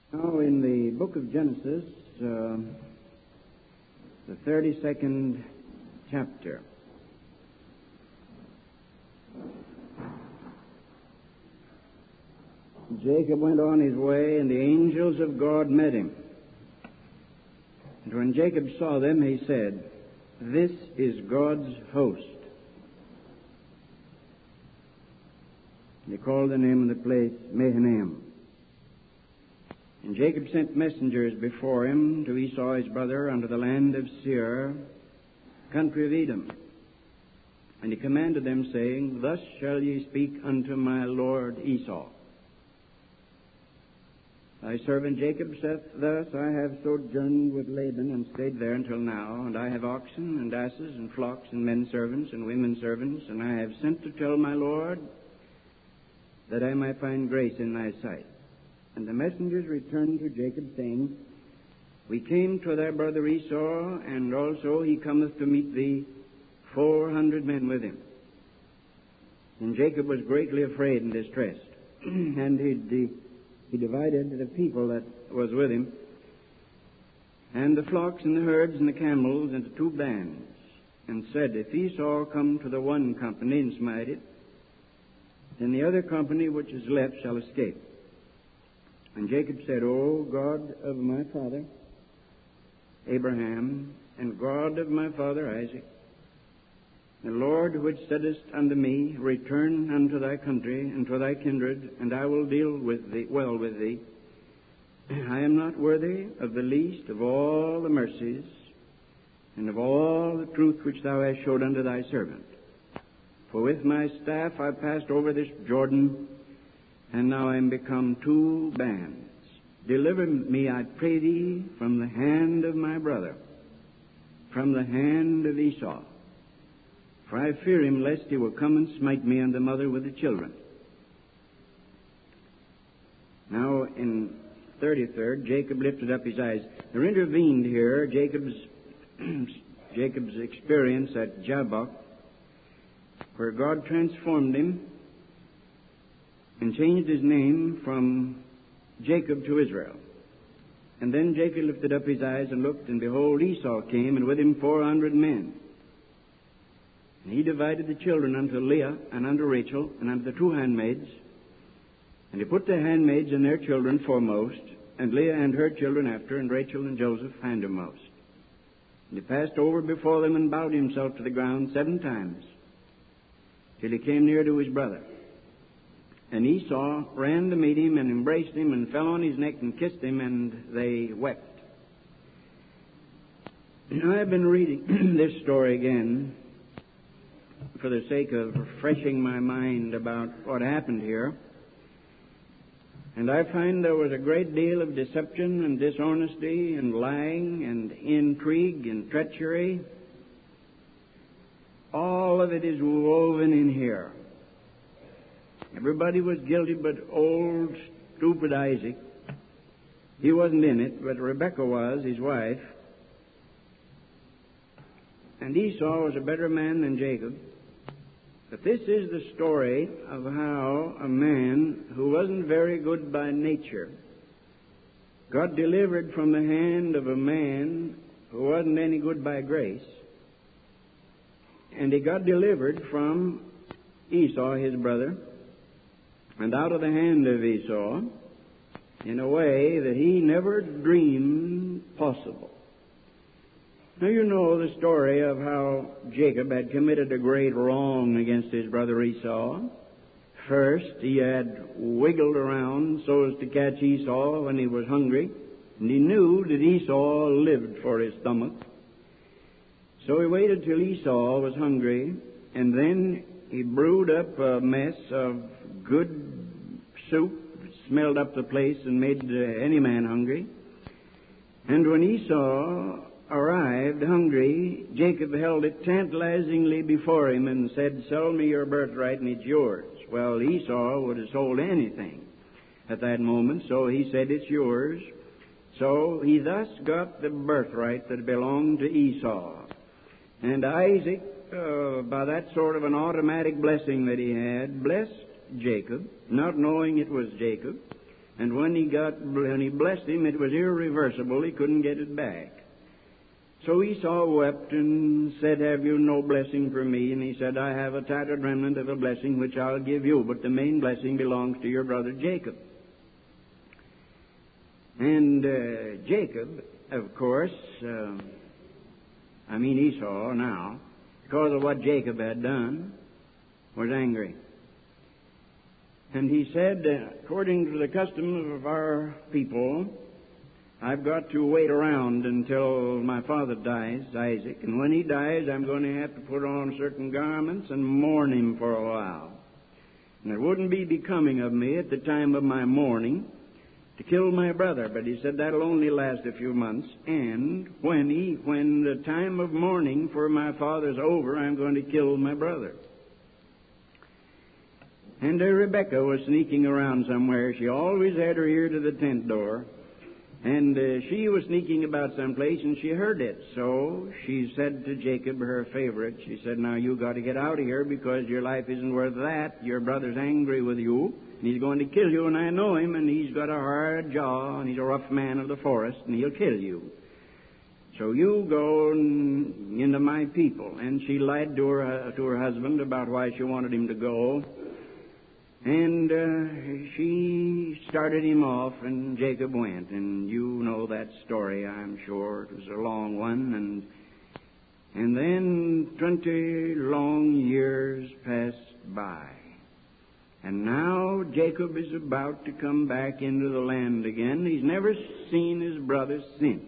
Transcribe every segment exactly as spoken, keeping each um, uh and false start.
Now, in the book of Genesis, uh, the thirty-second chapter, Jacob went on his way, and the angels of God met him. And when Jacob saw them, he said, "This is God's host." And he called the name of the place Mahanaim. And Jacob sent messengers before him to Esau his brother unto the land of Seir, country of Edom. And he commanded them, saying, "Thus shall ye speak unto my lord Esau. Thy servant Jacob saith thus, I have sojourned with Laban and stayed there until now, and I have oxen and asses and flocks and men servants and women servants, and I have sent to tell my lord that I might find grace in thy sight." And the messengers returned to Jacob, saying, "We came to thy brother Esau, and also he cometh to meet thee, four hundred men with him." And Jacob was greatly afraid and distressed, and he, he, he divided the people that was with him, and the flocks and the herds and the camels into two bands, and said, "If Esau come to the one company and smite it, then the other company which is left shall escape." And Jacob said, "O God of my father Abraham, and God of my father Isaac, the Lord which saidest unto me, Return unto thy country and to thy kindred, and I will deal with thee well with thee. I am not worthy of the least of all the mercies and of all the truth which thou hast showed unto thy servant. For with my staff I passed over this Jordan, and now I am become two bands. Deliver me, I pray thee, from the hand of my brother, from the hand of Esau. For I fear him, lest he will come and smite me and the mother with the children." Now, in thirty-third, Jacob lifted up his eyes. There intervened here Jacob's Jacob's experience at Jabbok, where God transformed him and changed his name from Jacob to Israel. And then Jacob lifted up his eyes and looked, and behold, Esau came, and with him four hundred men. And he divided the children unto Leah and unto Rachel and unto the two handmaids. And he put the handmaids and their children foremost, and Leah and her children after, and Rachel and Joseph hindermost. And he passed over before them and bowed himself to the ground seven times, till he came near to his brother. And Esau ran to meet him and embraced him and fell on his neck and kissed him, and they wept. Now, I've been reading this story again for the sake of refreshing my mind about what happened here. And I find there was a great deal of deception and dishonesty and lying and intrigue and treachery. All of it is woven in here. Everybody was guilty but old, stupid Isaac. He wasn't in it, but Rebekah was, his wife. And Esau was a better man than Jacob. But this is the story of how a man who wasn't very good by nature got delivered from the hand of a man who wasn't any good by grace. And he got delivered from Esau, his brother, and out of the hand of Esau in a way that he never dreamed possible. Now, you know the story of how Jacob had committed a great wrong against his brother Esau. First, he had wiggled around so as to catch Esau when he was hungry, and he knew that Esau lived for his stomach. So he waited till Esau was hungry, and then he brewed up a mess of good soup, smelled up the place and made uh, any man hungry. And when Esau arrived hungry, Jacob held it tantalizingly before him and said, "Sell me your birthright and it's yours." Well, Esau would have sold anything at that moment, so he said, "It's yours." So he thus got the birthright that belonged to Esau. And Isaac, uh, by that sort of an automatic blessing that he had, blessed Jacob, not knowing it was Jacob, And when he got, when he blessed him, it was irreversible. He couldn't get it back. So Esau wept and said, have you no blessing for me? And he said, I have a tattered remnant of a blessing which I'll give you, but the main blessing belongs to your brother Jacob. And uh, Jacob, of course, uh, I mean Esau now, because of what Jacob had done, was angry. And he said, according to the custom of our people, I've got to wait around until my father dies, Isaac, and when he dies, I'm going to have to put on certain garments and mourn him for a while. And it wouldn't be becoming of me at the time of my mourning to kill my brother, but he said that'll only last a few months, and when he, when the time of mourning for my father's over, I'm going to kill my brother. And uh, Rebecca was sneaking around somewhere. She always had her ear to the tent door. And uh, she was sneaking about someplace, and she heard it. So she said to Jacob, her favorite, she said, now you got to get out of here because your life isn't worth that. Your brother's angry with you, and he's going to kill you, and I know him, and he's got a hard jaw, and he's a rough man of the forest, and he'll kill you. So you go into my people. And she lied to her, uh, to her husband about why she wanted him to go. And uh, she started him off, and Jacob went. And you know that story, I'm sure. It was a long one. And and then twenty long years passed by. And now Jacob is about to come back into the land again. He's never seen his brother since.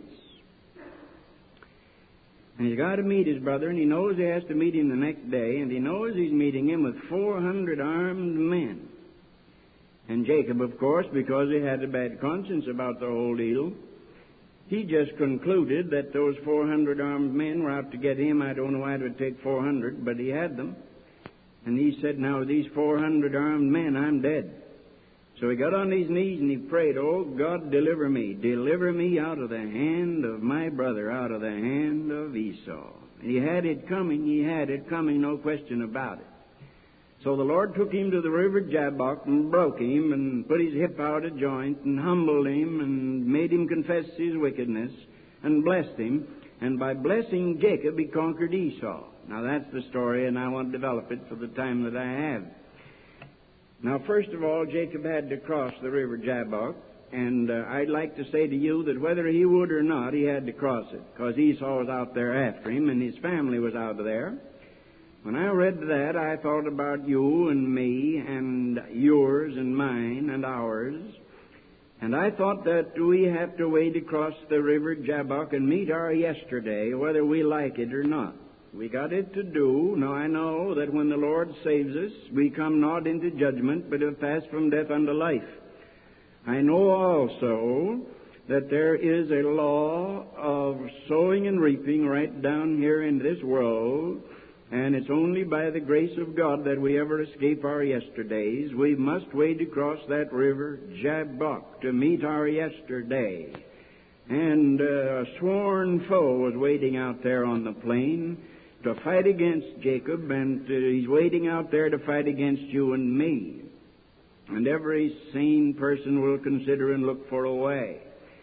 And he's got to meet his brother, and he knows he has to meet him the next day, and he knows he's meeting him with four hundred armed men. And Jacob, of course, because he had a bad conscience about the whole deal, he just concluded that those four hundred armed men were out to get him. I don't know why it would take four hundred, but he had them. And he said, now, these four hundred armed men, I'm dead. So he got on his knees and he prayed, oh, God, deliver me. Deliver me out of the hand of my brother, out of the hand of Esau. He had it coming. He had it coming, no question about it. So the Lord took him to the river Jabbok and broke him and put his hip out of joint and humbled him and made him confess his wickedness and blessed him. And by blessing Jacob, he conquered Esau. Now, that's the story, and I want to develop it for the time that I have. Now, first of all, Jacob had to cross the river Jabbok, and uh, I'd like to say to you that whether he would or not, he had to cross it, because Esau was out there after him, and his family was out there. When I read that, I thought about you and me, and yours and mine and ours, and I thought that we have to wade across the river Jabbok and meet our yesterday, whether we like it or not. We got it to do. Now I know that when the Lord saves us, we come not into judgment, but have passed from death unto life. I know also that there is a law of sowing and reaping right down here in this world, and it's only by the grace of God that we ever escape our yesterdays. We must wade across that river Jabbok to meet our yesterday. And uh, a sworn foe was waiting out there on the plain to fight against Jacob, and uh, he's waiting out there to fight against you and me. And every sane person will consider and look for a way.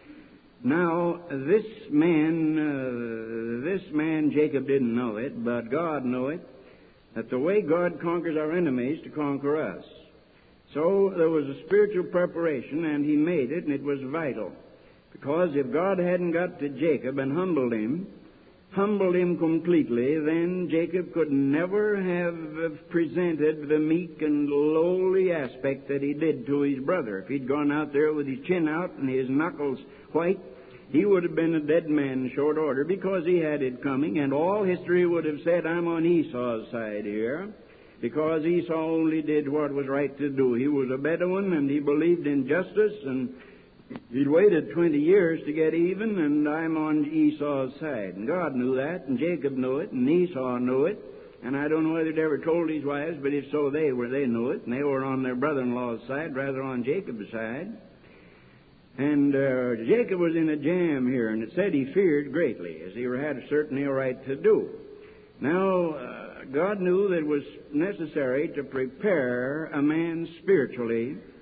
Now, this man, uh, this man, Jacob didn't know it, but God knew it, that the way God conquers our enemies to conquer us. So there was a spiritual preparation, and he made it, and it was vital. Because if God hadn't got to Jacob and humbled him, humbled him completely, then Jacob could never have presented the meek and lowly aspect that he did to his brother. If he'd gone out there with his chin out and his knuckles white, he would have been a dead man in short order, because he had it coming, and all history would have said, I'm on Esau's side here, because Esau only did what was right to do. He was a Bedouin, and he believed in justice, and he'd waited twenty years to get even, and I'm on Esau's side. And God knew that, and Jacob knew it, and Esau knew it. And I don't know whether he'd ever told his wives, but if so, they were. They knew it, and they were on their brother-in-law's side rather on Jacob's side. And uh, Jacob was in a jam here, and it said he feared greatly, as he had certainly a right to do. Now, uh, God knew that it was necessary to prepare a man spiritually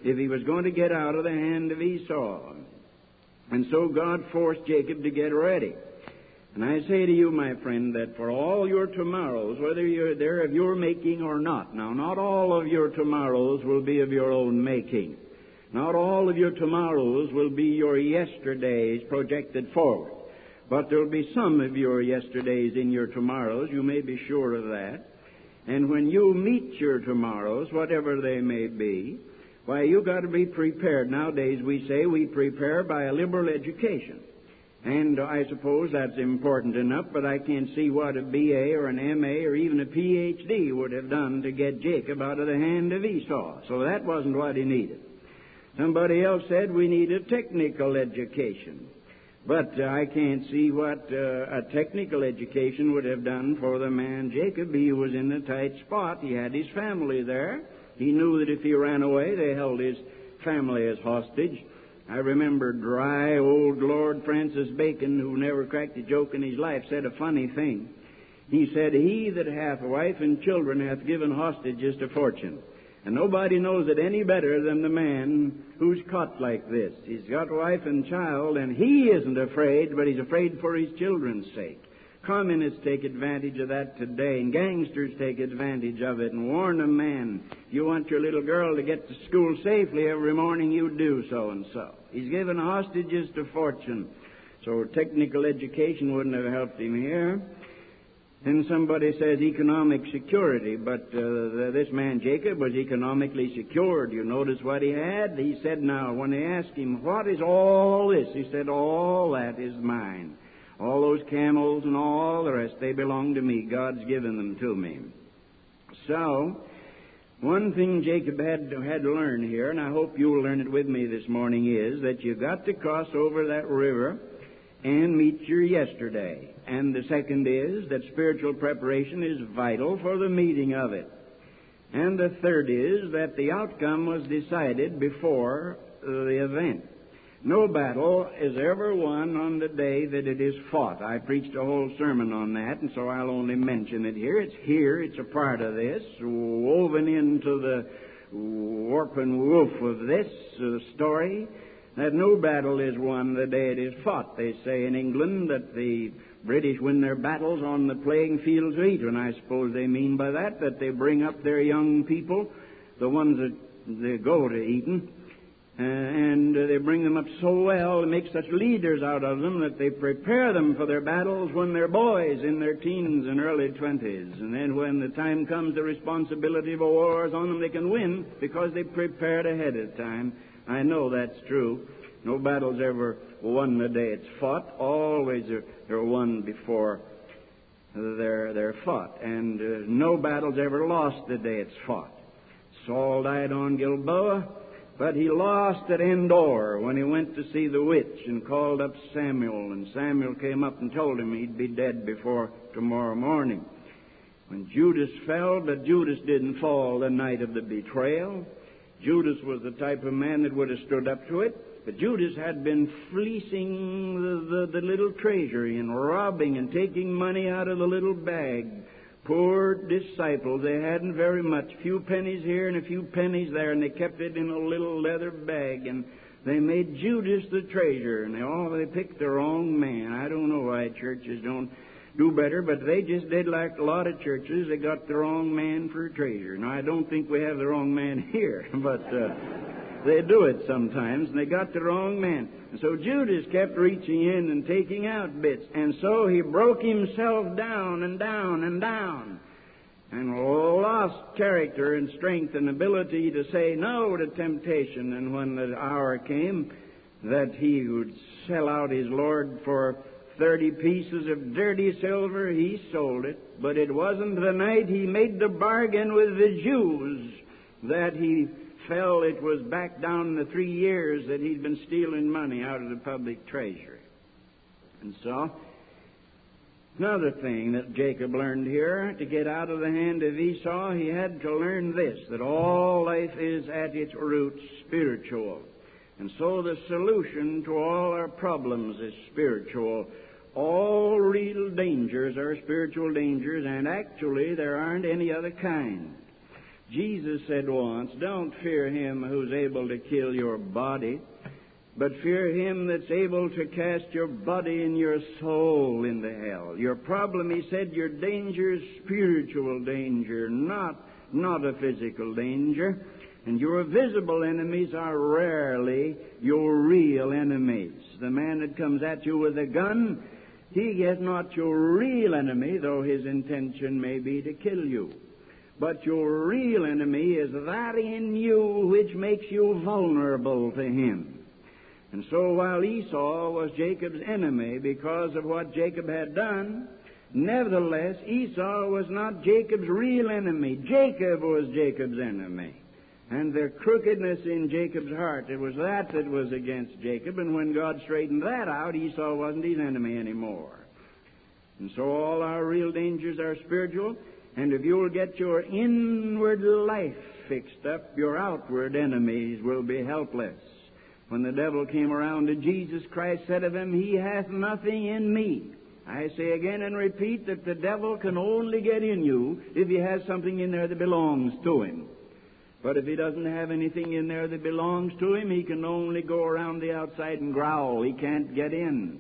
if he was going to get out of the hand of Esau. And so God forced Jacob to get ready. And I say to you, my friend, that for all your tomorrows, whether you're they're of your making or not, now not all of your tomorrows will be of your own making. Not all of your tomorrows will be your yesterdays projected forward. But there will be some of your yesterdays in your tomorrows, you may be sure of that. And when you meet your tomorrows, whatever they may be, why, you've got to be prepared. Nowadays we say we prepare by a liberal education. And I suppose that's important enough, but I can't see what a B A or an M A or even a P H D would have done to get Jacob out of the hand of Esau. So that wasn't what he needed. Somebody else said we need a technical education. But uh, I can't see what uh, a technical education would have done for the man Jacob. He was in a tight spot. He had his family there. He knew that if he ran away, they held his family as hostage. I remember dry old Lord Francis Bacon, who never cracked a joke in his life, said a funny thing. He said, "He that hath a wife and children hath given hostages to fortune." And nobody knows it any better than the man who's caught like this. He's got wife and child, and he isn't afraid, but he's afraid for his children's sake. Communists take advantage of that today, and gangsters take advantage of it, and warn a man, if you want your little girl to get to school safely every morning, you do so and so. He's given hostages to fortune. So technical education wouldn't have helped him here. Then somebody says economic security, but uh, this man Jacob was economically secured. You notice what he had? He said, now, when they asked him, what is all this? He said, all that is mine. All those camels and all the rest, they belong to me. God's given them to me. So, one thing Jacob had to, had to learn here, and I hope you'll learn it with me this morning, is that you've got to cross over that river and meet your yesterday. And the second is that spiritual preparation is vital for the meeting of it. And the third is that the outcome was decided before the event. No battle is ever won on the day that it is fought. I preached a whole sermon on that, and so I'll only mention it here. It's here, it's a part of this, woven into the warp and woof of this uh, story, that no battle is won the day it is fought. They say in England that the British win their battles on the playing fields of Eton. I suppose they mean by that that they bring up their young people, the ones that they go to Eton, uh, and uh, they bring them up so well, they make such leaders out of them that they prepare them for their battles when they're boys in their teens and early twenties. And then when the time comes, the responsibility of a war is on them, they can win because they prepared ahead of time. I know that's true. No battle's ever won the day it's fought. Always they're, they're won before they're, they're fought. And uh, no battle's ever lost the day it's fought. Saul died on Gilboa, but he lost at Endor when he went to see the witch and called up Samuel. And Samuel came up and told him he'd be dead before tomorrow morning. When Judas fell, but Judas didn't fall the night of the betrayal. Judas was the type of man that would have stood up to it, but Judas had been fleecing the, the, the little treasury and robbing and taking money out of the little bag. Poor disciples, they hadn't very much, a few pennies here and a few pennies there, and they kept it in a little leather bag, and they made Judas the treasurer, and they all they picked the wrong man. I don't know why churches don't do better, but they just did like a lot of churches. They got the wrong man for a treasurer. Now, I don't think we have the wrong man here, but uh, they do it sometimes, and they got the wrong man. And so Judas kept reaching in and taking out bits, and so he broke himself down and down and down, and lost character and strength and ability to say no to temptation. And when the hour came that he would sell out his Lord for thirty pieces of dirty silver, he sold it. But it wasn't the night he made the bargain with the Jews that he fell. It was back down the three years that he'd been stealing money out of the public treasury. And so, another thing that Jacob learned here, to get out of the hand of Esau, he had to learn this, that all life is at its root spiritual. And so the solution to all our problems is spiritual. All real dangers are spiritual dangers, and actually there aren't any other kind. Jesus said once, don't fear him who's able to kill your body, but fear him that's able to cast your body and your soul into hell. Your problem, he said, your danger is spiritual danger, not, not a physical danger. And your visible enemies are rarely your real enemies. The man that comes at you with a gun, he is not your real enemy, though his intention may be to kill you. But your real enemy is that in you which makes you vulnerable to him. And so while Esau was Jacob's enemy because of what Jacob had done, nevertheless, Esau was not Jacob's real enemy. Jacob was Jacob's enemy. And the crookedness in Jacob's heart, it was that that was against Jacob. And when God straightened that out, Esau wasn't his enemy anymore. And so all our real dangers are spiritual. And if you'll get your inward life fixed up, your outward enemies will be helpless. When the devil came around to Jesus, Christ said of him, he hath nothing in me. I say again and repeat that the devil can only get in you if he has something in there that belongs to him. But if he doesn't have anything in there that belongs to him, he can only go around the outside and growl. He can't get in.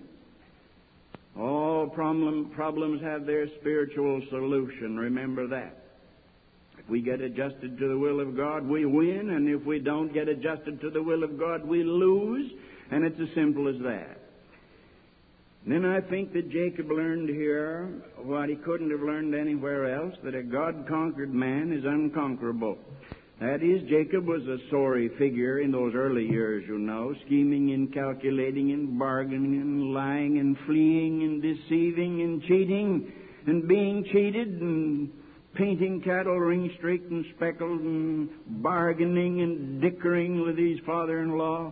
All problem, problems have their spiritual solution. Remember that. If we get adjusted to the will of God, we win. And if we don't get adjusted to the will of God, we lose. And it's as simple as that. Then I think that Jacob learned here what he couldn't have learned anywhere else, that a God-conquered man is unconquerable. That is, Jacob was a sorry figure in those early years, you know, scheming and calculating and bargaining and lying and fleeing and deceiving and cheating and being cheated and painting cattle ring-streaked and speckled and bargaining and dickering with his father-in-law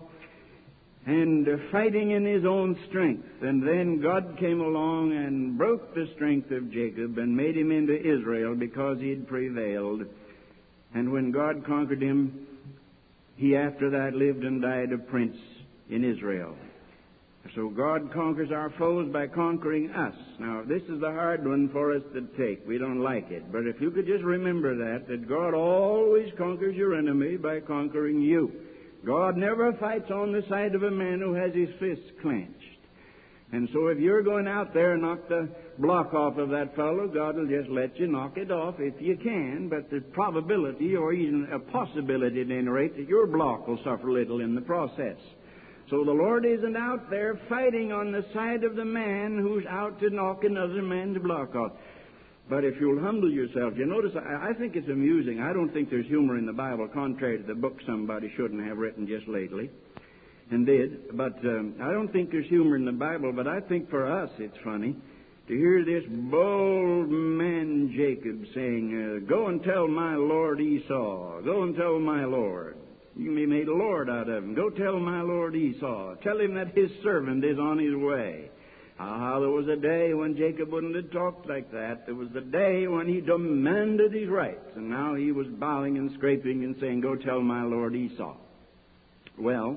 and uh, fighting in his own strength. And then God came along and broke the strength of Jacob and made him into Israel because he had prevailed. And when God conquered him, he after that lived and died a prince in Israel. So God conquers our foes by conquering us. Now, this is the hard one for us to take. We don't like it. But if you could just remember that, that God always conquers your enemy by conquering you. God never fights on the side of a man who has his fists clenched. And so if you're going out there and knock the block off of that fellow, God will just let you knock it off if you can, but the probability or even a possibility at any rate that your block will suffer little in the process. So the Lord isn't out there fighting on the side of the man who's out to knock another man's block off. But if you'll humble yourself, you notice, I, I think it's amusing. I don't think there's humor in the Bible, contrary to the book somebody shouldn't have written just lately. And did, but um, I don't think there's humor in the Bible, but I think for us it's funny to hear this bold man Jacob saying, uh, go and tell my Lord Esau, go and tell my Lord. You can be made a Lord out of him. Go tell my Lord Esau. Tell him that his servant is on his way. Ah, there was a day when Jacob wouldn't have talked like that. There was the day when he demanded his rights, and now he was bowing and scraping and saying, go tell my Lord Esau. Well,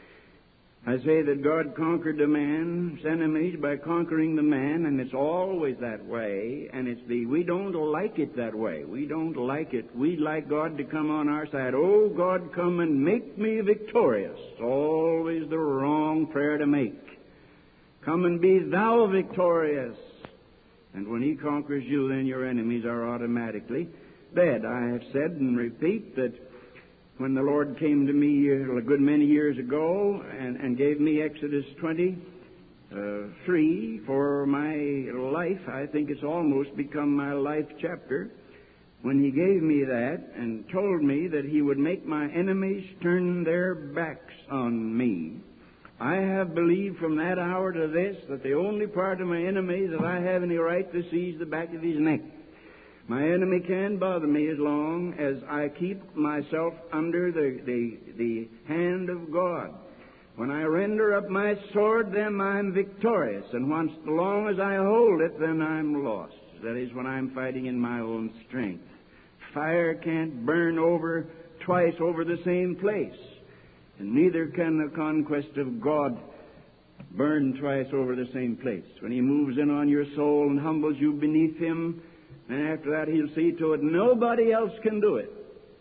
I say that God conquered the man's enemies by conquering the man, and it's always that way, and it's the, we don't like it that way. We don't like it. We'd like God to come on our side. Oh, God, come and make me victorious. It's always the wrong prayer to make. Come and be thou victorious. And when he conquers you, then your enemies are automatically dead. I have said and repeat that when the Lord came to me a good many years ago and, and gave me Exodus twenty-three for my life, I think it's almost become my life chapter, when he gave me that and told me that he would make my enemies turn their backs on me, I have believed from that hour to this that the only part of my enemy that I have any right to see is the back of his neck. My enemy can't bother me as long as I keep myself under the, the, the hand of God. When I render up my sword, then I'm victorious. And once, as long as I hold it, then I'm lost. That is when I'm fighting in my own strength. Fire can't burn over twice over the same place. And neither can the conquest of God burn twice over the same place. When he moves in on your soul and humbles you beneath him, and after that, he'll see to it nobody else can do it.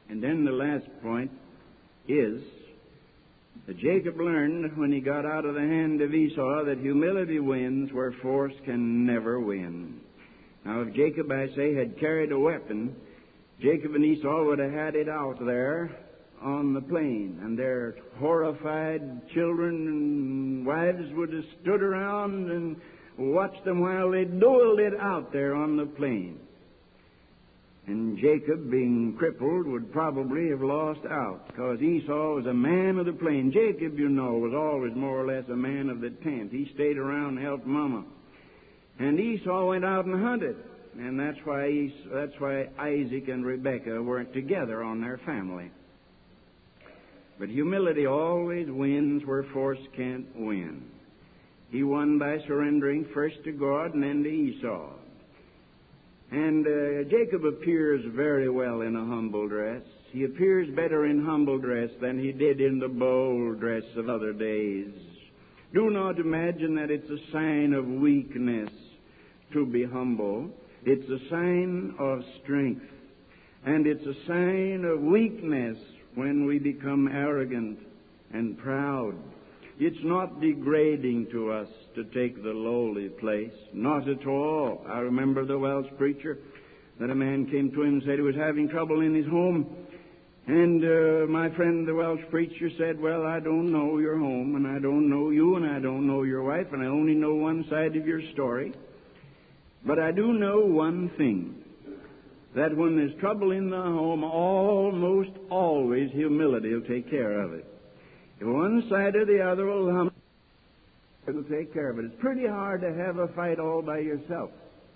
And then the last point is that Jacob learned when he got out of the hand of Esau that humility wins where force can never win. Now, if Jacob, I say, had carried a weapon, Jacob and Esau would have had it out there on the plain, and their horrified children and wives would have stood around and watched them while they doled it out there on the plain. And Jacob, being crippled, would probably have lost out, because Esau was a man of the plain. Jacob, you know, was always more or less a man of the tent. He stayed around and helped Mama. And Esau went out and hunted. And that's why Esau, that's why Isaac and Rebekah weren't together on their family. But humility always wins where force can't win. He won by surrendering first to God and then to Esau. And uh, Jacob appears very well in a humble dress. He appears better in humble dress than he did in the bold dress of other days. Do not imagine that it's a sign of weakness to be humble. It's a sign of strength. And it's a sign of weakness when we become arrogant and proud. It's not degrading to us to take the lowly place. Not at all. I remember the Welsh preacher that a man came to him and said he was having trouble in his home. And uh, my friend, the Welsh preacher, said, well, I don't know your home, and I don't know you, and I don't know your wife, and I only know one side of your story. But I do know one thing, that when there's trouble in the home, almost always humility will take care of it. If one side or the other will hum, it'll take care of it. It's pretty hard to have a fight all by yourself.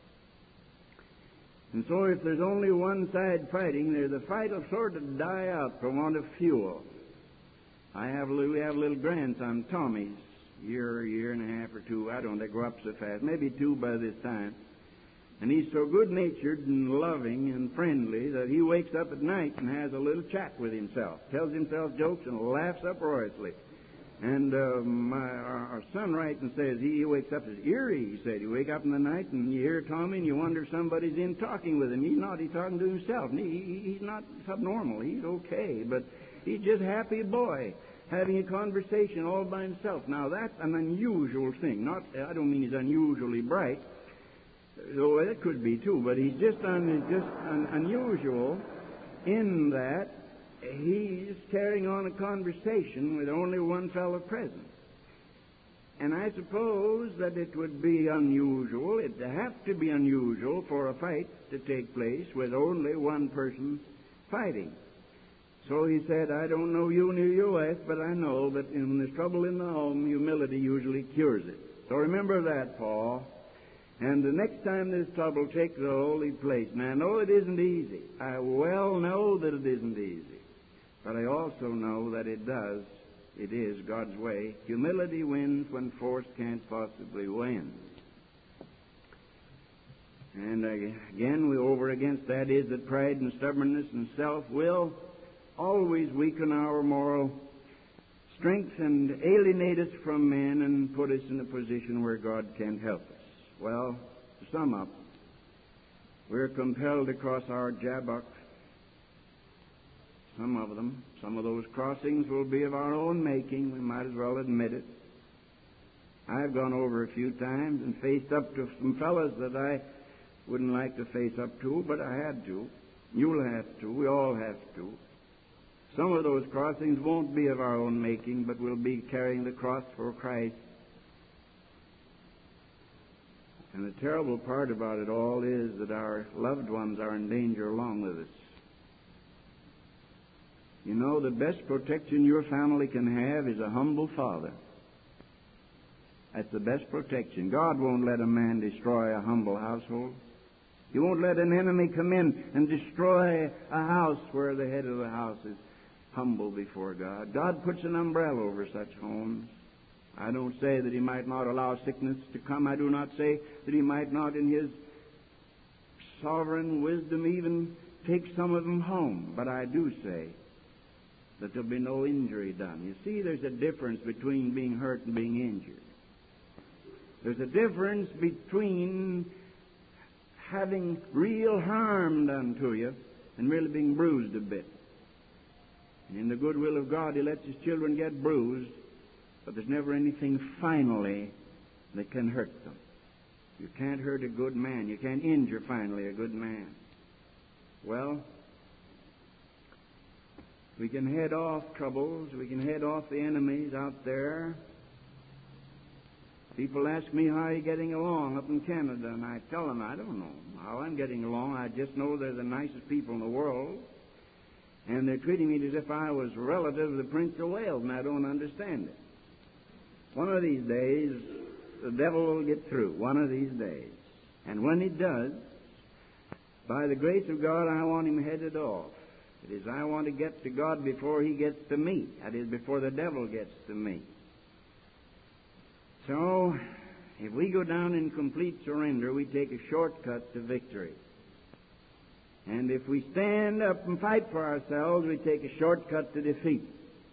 And so if there's only one side fighting, there the fight will sort of die out for want of fuel. I have a little, we have a little grandson, Tommy's year, year and a half or two. I don't know, they grow up so fast. Maybe two by this time. And he's so good-natured and loving and friendly that he wakes up at night and has a little chat with himself, tells himself jokes and laughs uproariously. And uh, my, our, our son writes and says, he, he wakes up, it's eerie, he said. You wake up in the night and you hear Tommy and you wonder if somebody's in talking with him. He's not, he's talking to himself. He, he's not subnormal, he's okay, but he's just a happy boy having a conversation all by himself. Now that's an unusual thing. Not, I don't mean he's unusually bright, though that could be too, but he's just, un, just un, unusual in that he's carrying on a conversation with only one fellow present. And I suppose that it would be unusual, it'd have to be unusual for a fight to take place with only one person fighting. So he said, I don't know you nor your wife, but I know that when there's trouble in the home, humility usually cures it. So remember that, Paul. And the next time there's trouble, take the holy place. Now, I know it isn't easy. I well know that it isn't easy. But I also know that it does. It is God's way. Humility wins when force can't possibly win. And again, we over against that is that pride and stubbornness and self-will always weaken our moral strength and alienate us from men and put us in a position where God can't help us. Well, to sum up, we're compelled to cross our Jabbok. Some of them, some of those crossings will be of our own making. We might as well admit it. I've gone over a few times and faced up to some fellows that I wouldn't like to face up to, but I had to. You'll have to. We all have to. Some of those crossings won't be of our own making, but we'll be carrying the cross for Christ. And the terrible part about it all is that our loved ones are in danger along with us. You know, the best protection your family can have is a humble father. That's the best protection. God won't let a man destroy a humble household. He won't let an enemy come in and destroy a house where the head of the house is humble before God. God puts an umbrella over such homes. I don't say that He might not allow sickness to come. I do not say that He might not, in His sovereign wisdom, even take some of them home. But I do say that there'll be no injury done. You see, there's a difference between being hurt and being injured. There's a difference between having real harm done to you and merely being bruised a bit. And in the good will of God, He lets His children get bruised, but there's never anything finally that can hurt them. You can't hurt a good man. You can't injure finally a good man. Well, we can head off troubles. We can head off the enemies out there. People ask me, how are you getting along up in Canada? And I tell them, I don't know how I'm getting along. I just know they're the nicest people in the world. And they're treating me as if I was a relative of the Prince of Wales, and I don't understand it. One of these days, the devil will get through. One of these days. And when he does, by the grace of God, I want him headed off. It is, I want to get to God before he gets to me. That is, before the devil gets to me. So, if we go down in complete surrender, we take a shortcut to victory. And if we stand up and fight for ourselves, we take a shortcut to defeat.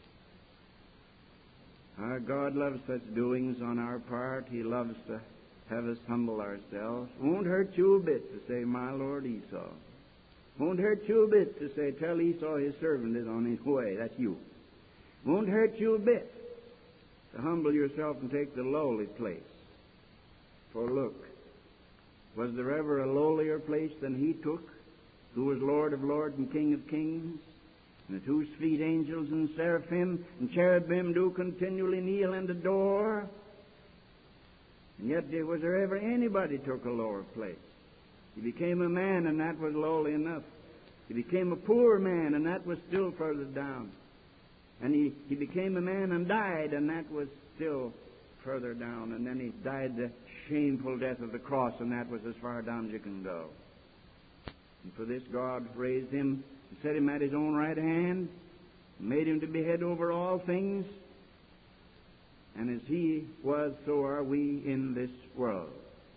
Our God loves such doings on our part. He loves to have us humble ourselves. Won't hurt you a bit to say, my Lord Esau. Won't hurt you a bit to say, tell Esau his servant is on his way. That's you. Won't hurt you a bit to humble yourself and take the lowly place. For look, was there ever a lowlier place than he took, who was Lord of lords and King of kings, and at whose feet angels and seraphim and cherubim do continually kneel and adore? And yet was there ever anybody took a lower place? He became a man, and that was lowly enough. He became a poor man, and that was still further down. And he, he became a man and died, and that was still further down. And then he died the shameful death of the cross, and that was as far down as you can go. And for this God raised him and set him at his own right hand, and made him to be head over all things. And as he was, so are we in this world.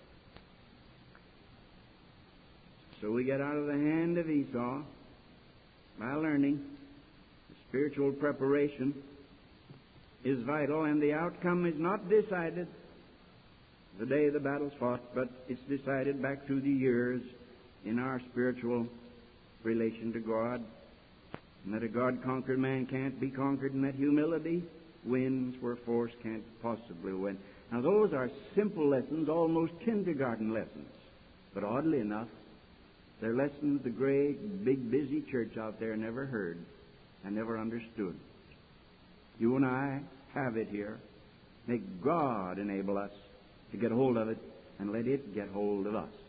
So we get out of the hand of Esau by learning. The spiritual preparation is vital, and the outcome is not decided the day the battle's fought, but it's decided back through the years in our spiritual relation to God. And that a God-conquered man can't be conquered, and that humility wins where force can't possibly win. Now those are simple lessons, almost kindergarten lessons. But oddly enough, they're lessons the great, big, busy church out there never heard and never understood. You and I have it here. May God enable us to get hold of it and let it get hold of us.